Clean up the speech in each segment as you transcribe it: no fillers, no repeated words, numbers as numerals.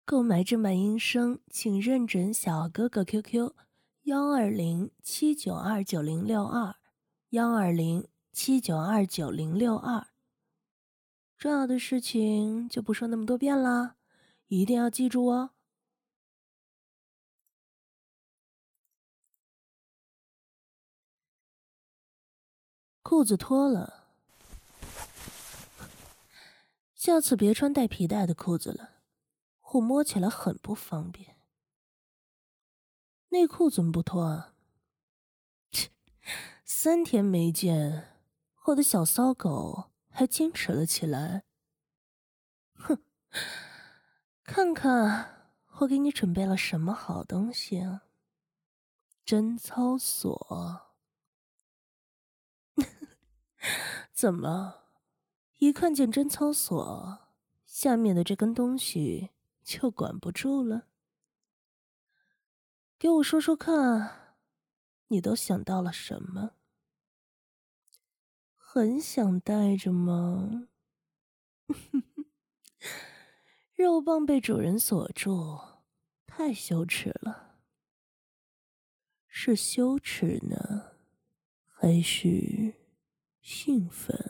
购买正版音声，请认准小哥哥 QQ：120-792-9062，120-792-9062。重要的事情就不说那么多遍啦，一定要记住哦。裤子脱了，下次别穿带皮带的裤子了，我摸起来很不方便。内裤怎么不脱啊？切，3天没见，我的小骚狗还坚持了起来。哼，看看我给你准备了什么好东西啊！贞操锁。怎么，一看见贞操锁，下面的这根东西就管不住了？给我说说看，你都想到了什么？很想带着吗？肉棒被主人锁住，太羞耻了。是羞耻呢，还是兴奋？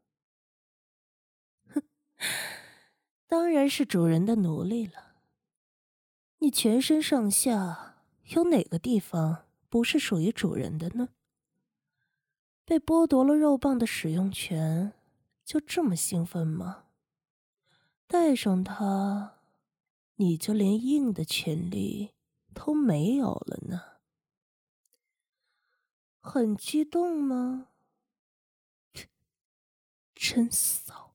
哼，当然是主人的奴隶了。你全身上下有哪个地方不是属于主人的呢？被剥夺了肉棒的使用权，就这么兴奋吗？带上它，你就连硬的权利都没有了呢。很激动吗？真骚！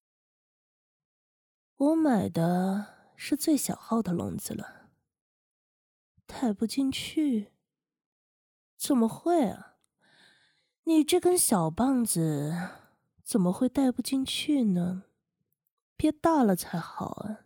我买的是最小号的笼子了，带不进去。怎么会啊？你这根小棒子怎么会带不进去呢？憋大了才好啊。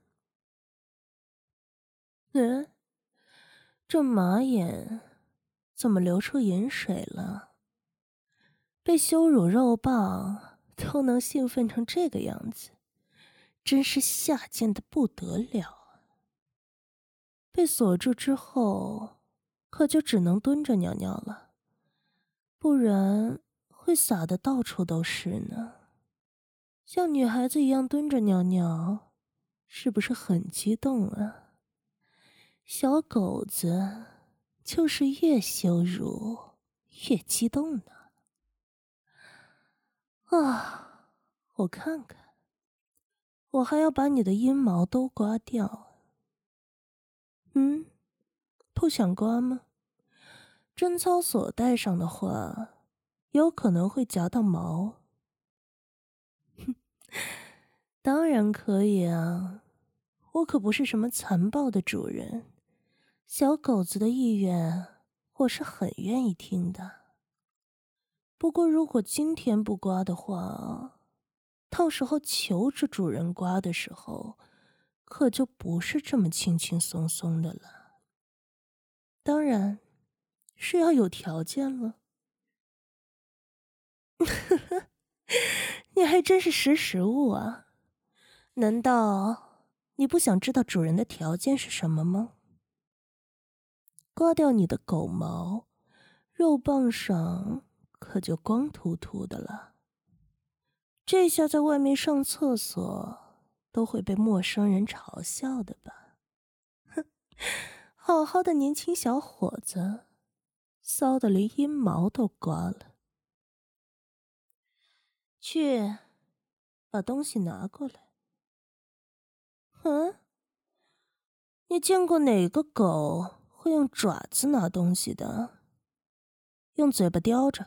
这马眼怎么流出饮水了？被羞辱肉棒都能兴奋成这个样子，真是下贱的不得了啊！被锁住之后，可就只能蹲着尿尿了，不然会洒得到处都是呢。像女孩子一样蹲着尿尿，是不是很激动啊？小狗子就是越羞辱越激动呢。啊，我看看，我还要把你的阴毛都刮掉。不想刮吗？贞操锁带上的话，有可能会夹到毛。哼，当然可以啊，我可不是什么残暴的主人，小狗子的意愿我是很愿意听的。不过如果今天不刮的话，到时候求着主人刮的时候，可就不是这么轻轻松松的了。当然是要有条件了。你还真是识时务啊！难道你不想知道主人的条件是什么吗？刮掉你的狗毛，肉棒上可就光秃秃的了。这下在外面上厕所都会被陌生人嘲笑的吧？哼，好好的年轻小伙子，骚得连阴毛都刮了。去，把东西拿过来。你见过哪个狗会用爪子拿东西的？用嘴巴叼着。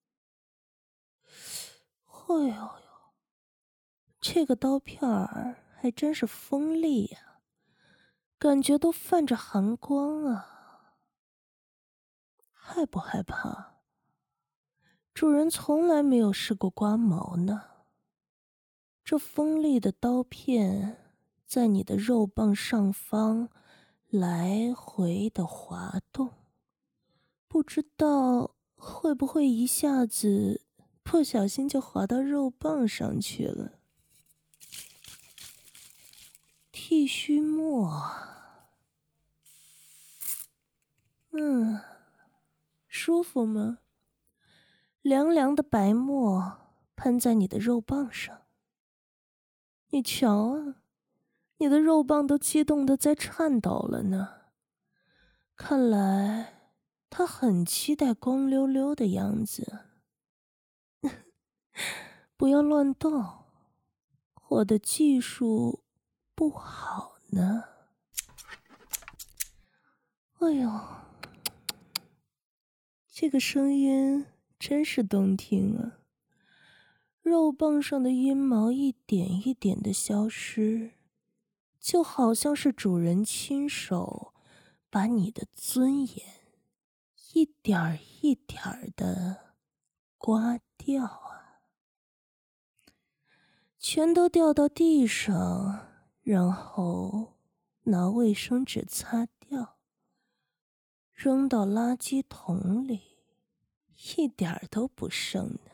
哎呦呦，这个刀片儿还真是锋利呀，感觉都泛着寒光啊。害不害怕？主人从来没有试过刮毛呢。这锋利的刀片在你的肉棒上方来回的滑动，不知道会不会一下子不小心就滑到肉棒上去了。 剃须末，舒服吗？凉凉的白沫喷在你的肉棒上，你瞧啊，你的肉棒都激动的在颤抖了呢。看来他很期待光溜溜的样子。不要乱动，我的技术不好呢。哎呦，这个声音真是动听啊！肉棒上的阴毛一点一点的消失，就好像是主人亲手把你的尊严一点儿一点儿的刮掉啊，全都掉到地上，然后拿卫生纸擦掉，扔到垃圾桶里，一点儿都不剩呢。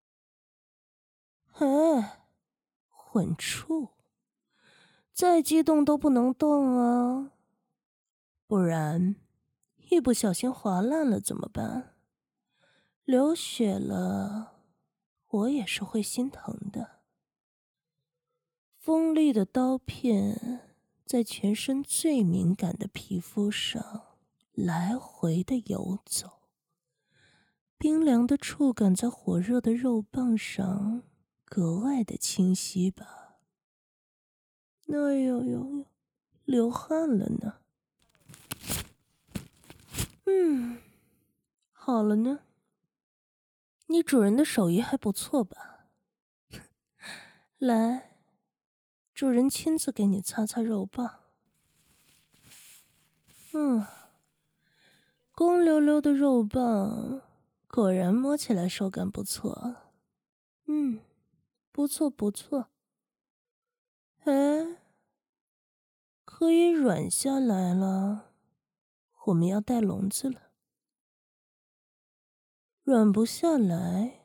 哎，混畜，再激动都不能动啊，不然一不小心划烂了怎么办？流血了，我也是会心疼的。锋利的刀片在全身最敏感的皮肤上来回的游走，冰凉的触感在火热的肉棒上格外的清晰吧。哎呦呦呦，流汗了呢。好了呢。你主人的手艺还不错吧？来，主人亲自给你擦擦肉棒。光溜溜的肉棒，果然摸起来手感不错。不错不错。哎，可以软下来了，我们要带笼子了。软不下来，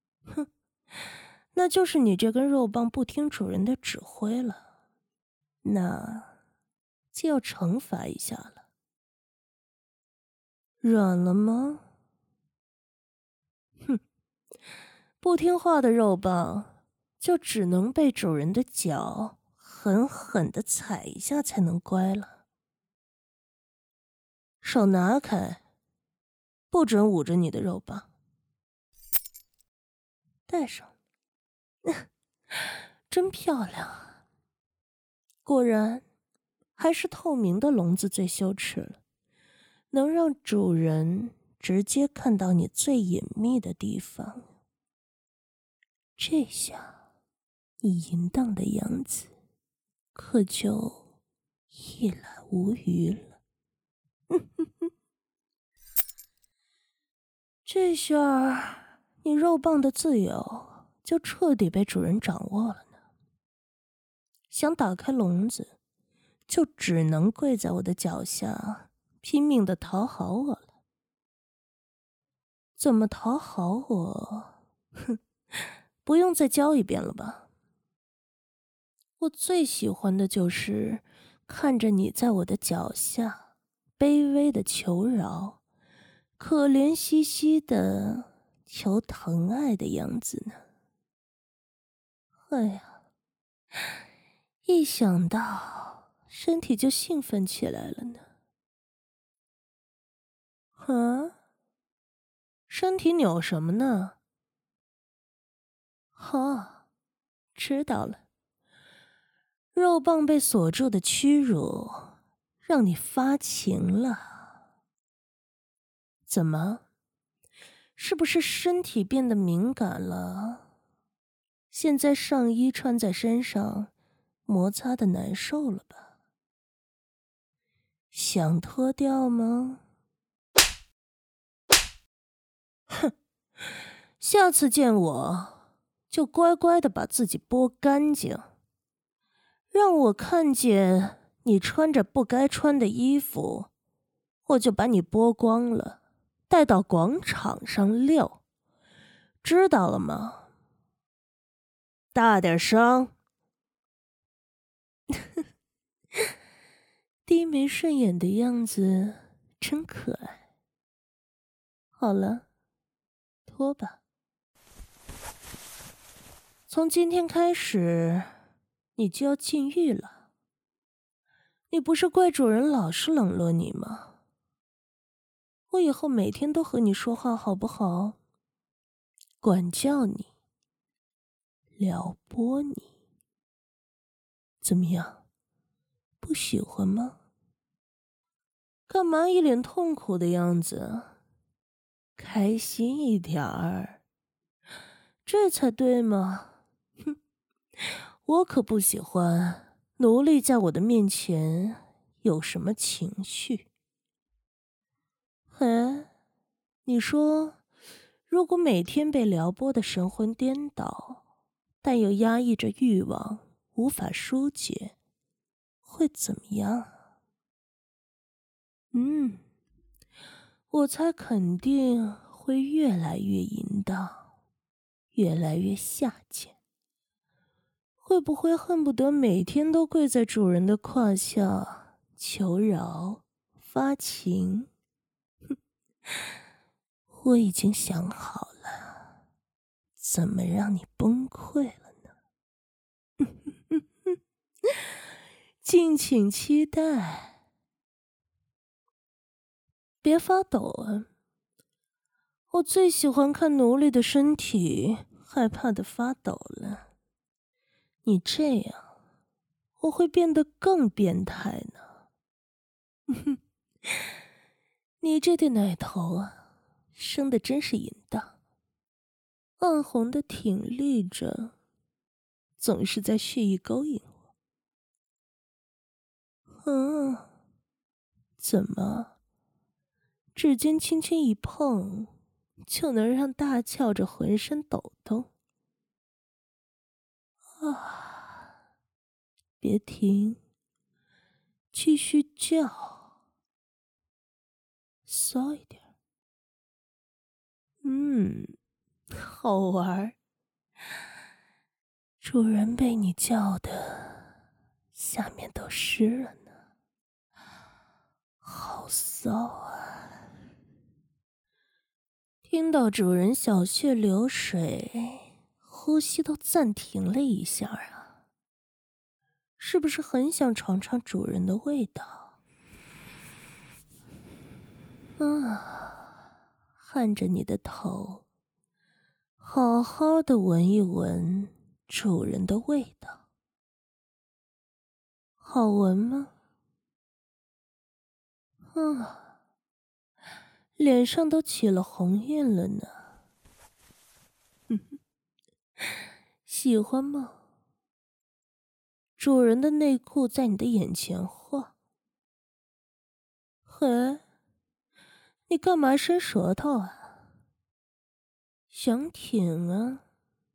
那就是你这根肉棒不听主人的指挥了，那就要惩罚一下了。软了吗？不听话的肉棒就只能被主人的脚狠狠地踩一下才能乖了。手拿开，不准捂着你的肉棒。戴上，真漂亮。果然，还是透明的笼子最羞耻了，能让主人直接看到你最隐秘的地方。这下，你淫荡的样子可就一览无余了。这下你肉棒的自由就彻底被主人掌握了呢。想打开笼子，就只能跪在我的脚下，拼命的讨好我了。怎么讨好我？不用再教一遍了吧？我最喜欢的就是看着你在我的脚下卑微的求饶，可怜兮兮的求疼爱的样子呢。哎呀，一想到身体就兴奋起来了呢。身体扭什么呢？知道了。肉棒被锁住的屈辱，让你发情了。怎么？是不是身体变得敏感了？现在上衣穿在身上，摩擦的难受了吧？想脱掉吗？下次见我，就乖乖的把自己剥干净，让我看见你穿着不该穿的衣服，我就把你剥光了，带到广场上溜，知道了吗？大点声。 没顺眼的样子真可爱。好了，脱吧。从今天开始，你就要禁欲了。你不是怪主人老是冷落你吗？我以后每天都和你说话好不好？管教你，撩拨你，怎么样？不喜欢吗？干嘛一脸痛苦的样子？开心一点儿，这才对嘛！哼，我可不喜欢奴隶在我的面前有什么情绪。哎，你说，如果每天被撩拨的神魂颠倒，但又压抑着欲望，无法疏解，会怎么样？我猜肯定会越来越淫荡，越来越下贱。会不会恨不得每天都跪在主人的胯下求饶、发情？我已经想好了，怎么让你崩溃了呢？敬请期待。别发抖啊！我最喜欢看奴隶的身体害怕的发抖了。你这样，我会变得更变态呢。你这对奶头啊，生的真是淫荡，暗红的挺立着，总是在蓄意勾引我。怎么？指尖轻轻一碰，就能让大翘着浑身抖动？啊！别停，继续叫，骚一点。好玩。主人被你叫的下面都湿了呢，好骚啊！听到主人小穴流水，呼吸都暂停了一下啊，是不是很想尝尝主人的味道？按着你的头，好好的闻一闻主人的味道，好闻吗？脸上都起了红晕了呢。喜欢吗？主人的内裤在你的眼前晃。嘿，你干嘛伸舌头啊？想舔啊？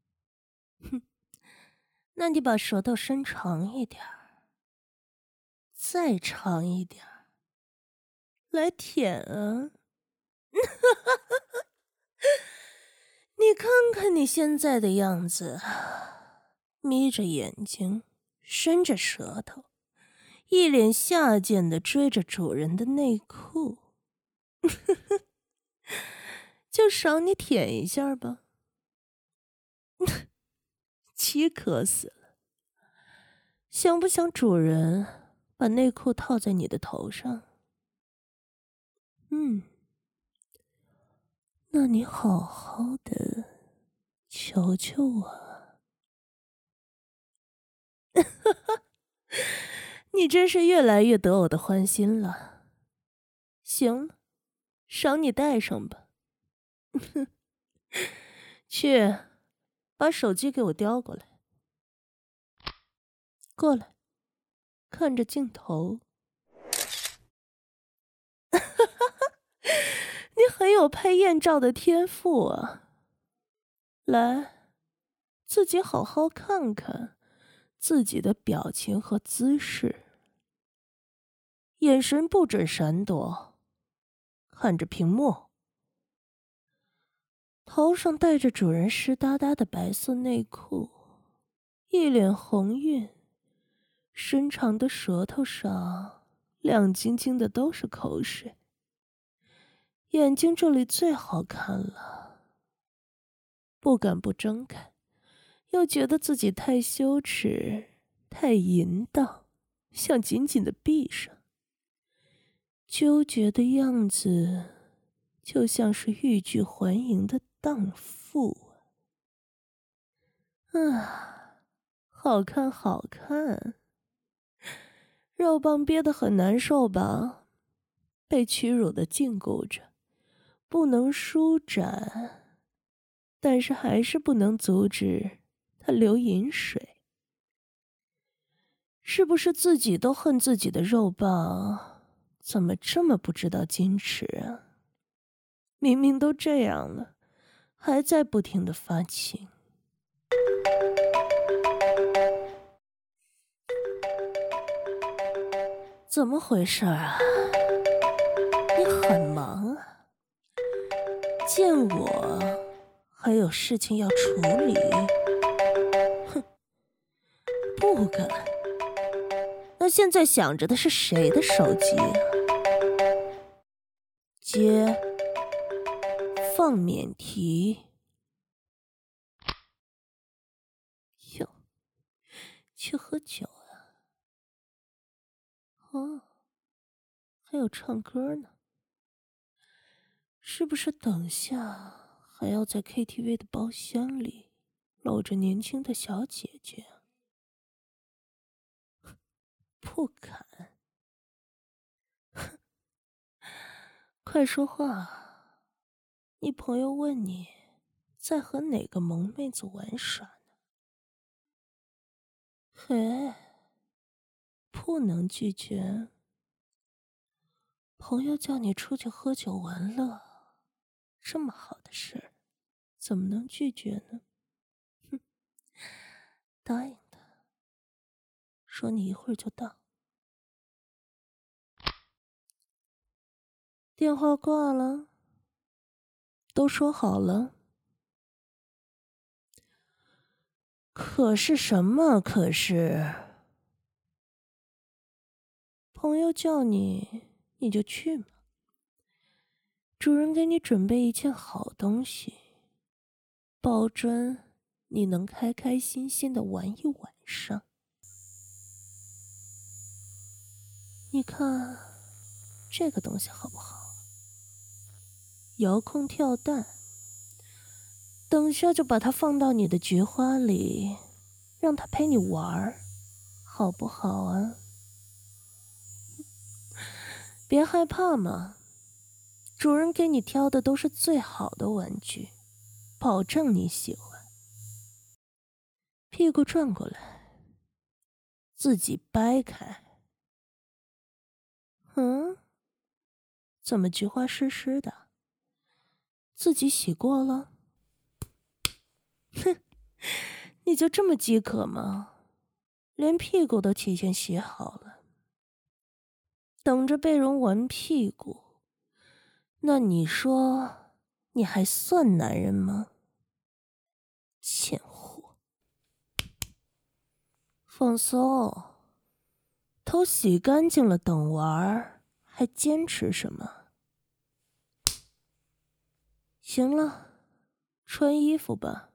那你把舌头伸长一点儿，再长一点儿，来舔啊！你看看你现在的样子，眯着眼睛，伸着舌头，一脸下贱的追着主人的内裤。就赏你舔一下吧。饥渴死了。想不想主人把内裤套在你的头上？那你好好的求求我。你真是越来越得我的欢心了。行了，赏你戴上吧。去，把手机给我叼过来。过来，看着镜头。你很有拍艳照的天赋啊。来，自己好好看看自己的表情和姿势，眼神不准闪躲，看着屏幕。头上戴着主人湿哒哒的白色内裤，一脸红晕，伸长的舌头上亮晶晶的都是口水，眼睛这里最好看了，不敢不睁开，又觉得自己太羞耻，太淫荡，想紧紧的闭上。纠结的样子就像是欲拒还迎的荡妇啊！好看好看，肉棒憋得很难受吧？被屈辱的禁锢着，不能舒展，但是还是不能阻止他流饮水。是不是自己都恨自己的肉棒，怎么这么不知道矜持啊？明明都这样了，还在不停地发情。怎么回事啊？你很忙啊？见我还有事情要处理？哼，不敢。那现在想着的是谁的手机啊？接，放免提。哟，去喝酒啊？哦，还有唱歌呢。是不是等下还要在 KTV 的包厢里搂着年轻的小姐姐啊？不敢。快说话！你朋友问你在和哪个萌妹子玩耍呢？嘿，不能拒绝。朋友叫你出去喝酒玩乐，这么好的事儿，怎么能拒绝呢？哼，答应他，说你一会儿就到。电话挂了，都说好了。可是什么？可是朋友叫你，你就去嘛。主人给你准备一件好东西，保准你能开开心心的玩一晚上。你看这个东西好不好？遥控跳蛋，等下就把它放到你的菊花里，让它陪你玩儿，好不好啊？别害怕嘛，主人给你挑的都是最好的玩具，保证你喜欢。屁股转过来，自己掰开。怎么菊花湿湿的？自己洗过了？哼，你就这么饥渴吗？连屁股都提前洗好了，等着被人玩屁股，那你说你还算男人吗？贱货！放松，头洗干净了，等玩儿，还坚持什么？行了，穿衣服吧。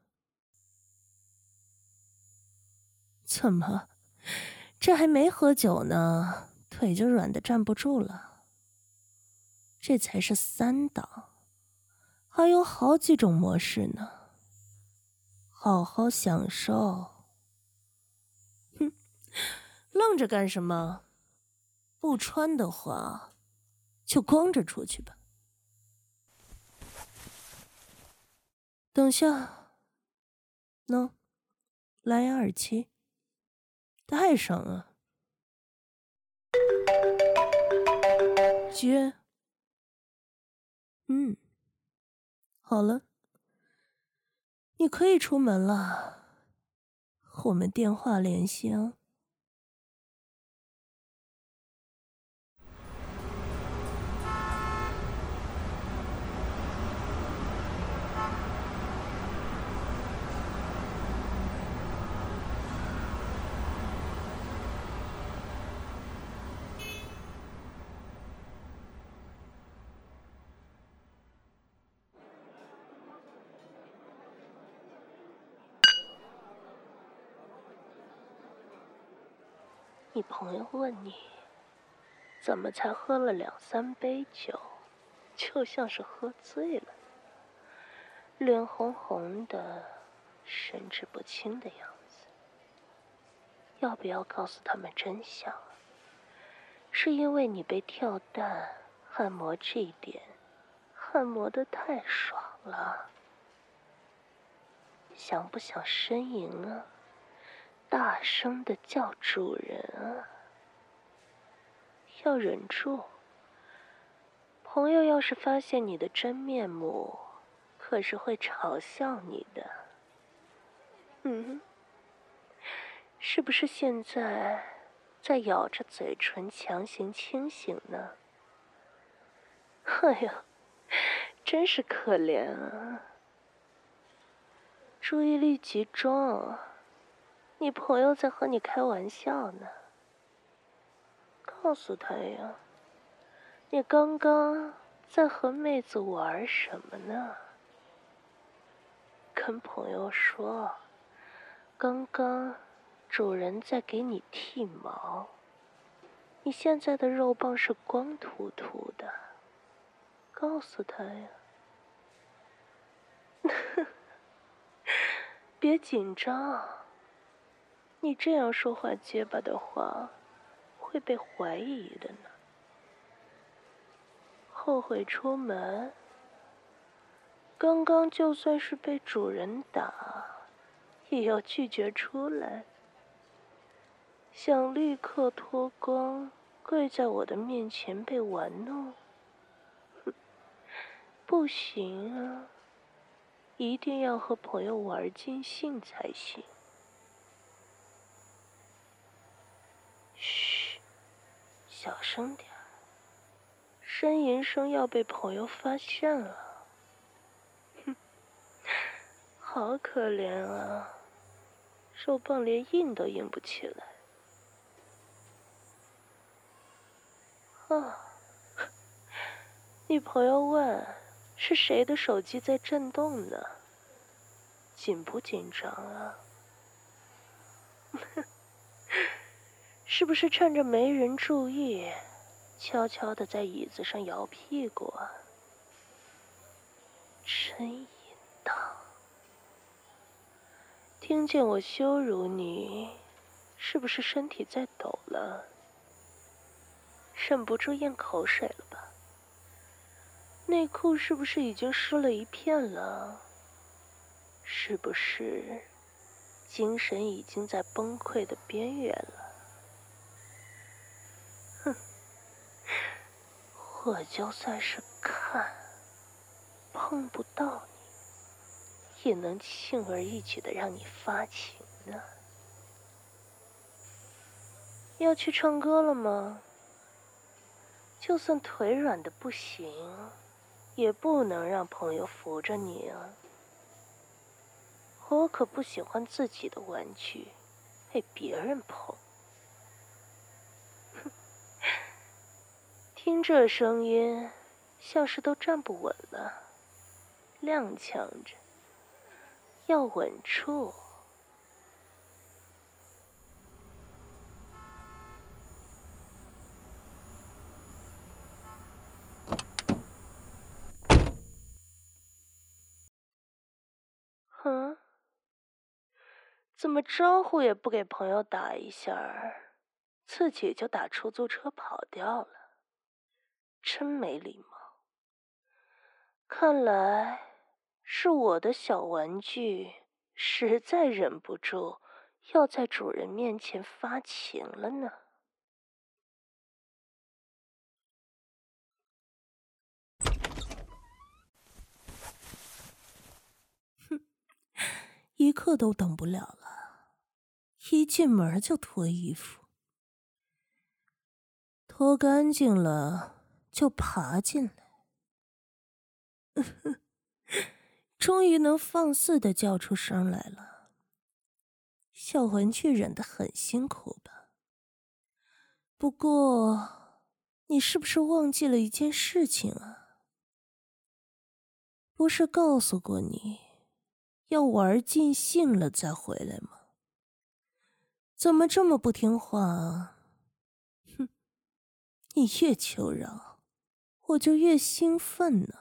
怎么，这还没喝酒呢，腿就软得站不住了？这才是3档，还有好几种模式呢，好好享受。哼，愣着干什么？不穿的话，就光着出去吧。等下，喏，蓝牙耳机，戴上啊。接。好了，你可以出门了，我们电话联系啊。 你朋友问你，怎么才喝了2、3杯酒，就像是喝醉了，脸红红的，神志不清的样子。要不要告诉他们真相？是因为你被跳蛋按摩这一点，按摩得太爽了。想不想呻吟啊？大声地叫主人啊！要忍住。朋友要是发现你的真面目，可是会嘲笑你的。是不是现在在咬着嘴唇强行清醒呢？哎呀，真是可怜啊！注意力集中，你朋友在和你开玩笑呢。告诉他呀，你刚刚在和妹子玩什么呢？跟朋友说，刚刚主人在给你剃毛，你现在的肉棒是光秃秃的。告诉他呀。别紧张，你这样说话结巴的话，会被怀疑的呢。后悔出门，刚刚就算是被主人打，也要拒绝出来。想立刻脱光，跪在我的面前被玩弄，不行啊，一定要和朋友玩尽兴才行。嘘，小声点，呻吟声要被朋友发现了。好可怜啊，肉棒连硬都硬不起来。啊，女朋友问，是谁的手机在震动呢？紧不紧张啊？是不是趁着没人注意，悄悄地在椅子上摇屁股啊？真淫荡！听见我羞辱你，是不是身体在抖了？忍不住咽口水了吧？内裤是不是已经湿了一片了？是不是精神已经在崩溃的边缘了？哼，我就算是看，碰不到你，也能轻而易举的让你发情呢。要去唱歌了吗？就算腿软的不行，也不能让朋友扶着你啊。我可不喜欢自己的玩具被别人碰。听这声音，像是都站不稳了，踉跄着，要稳住。怎么招呼也不给朋友打一下儿，自己就打出租车跑掉了，真没礼貌。看来是我的小玩具实在忍不住要在主人面前发情了呢。一刻都等不了了，一进门就脱衣服，脱干净了就爬进来。终于能放肆的叫出声来了。小玩具忍得很辛苦吧？不过，你是不是忘记了一件事情啊？不是告诉过你，要玩尽兴了再回来吗？怎么这么不听话啊？ 你越求饶，我就越兴奋呢。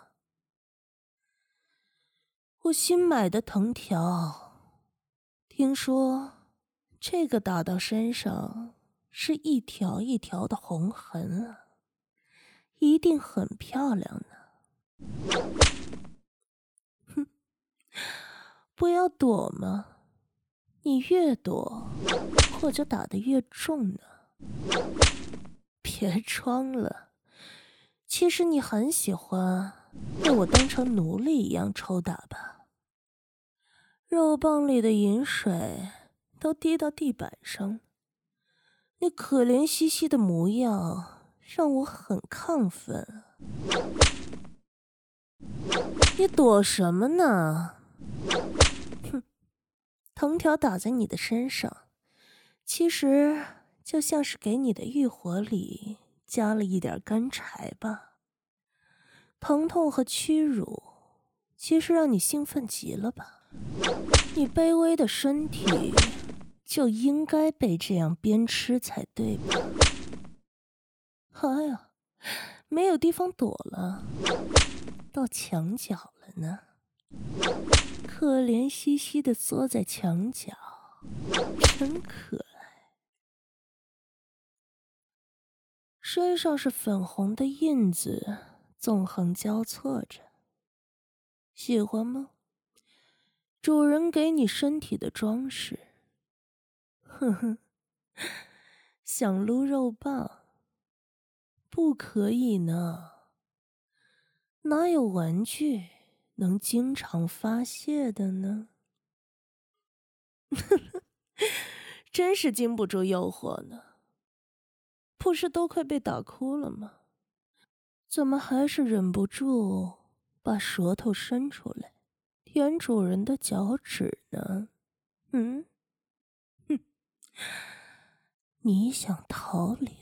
我新买的藤条，听说这个打到身上是一条一条的红痕啊，一定很漂亮呢。不要躲嘛，你越躲，我就打得越重呢。别装了，其实你很喜欢被我当成奴隶一样抽打吧？肉棒里的饮水都滴到地板上，你可怜兮兮的模样让我很亢奋。你躲什么呢？哼，藤条打在你的身上，其实就像是给你的欲火里加了一点干柴吧。疼痛和屈辱，其实让你兴奋极了吧？你卑微的身体就应该被这样鞭笞才对吧？哎呀，没有地方躲了，到墙角了呢。可怜兮兮的缩在墙角，真可爱。身上是粉红的印子，纵横交错着。喜欢吗？主人给你身体的装饰。哼哼，想撸肉棒？不可以呢。哪有玩具能经常发泄的呢？真是经不住诱惑呢。不是都快被打哭了吗？怎么还是忍不住把舌头伸出来，舔主人的脚趾呢？嗯，哼，你想逃离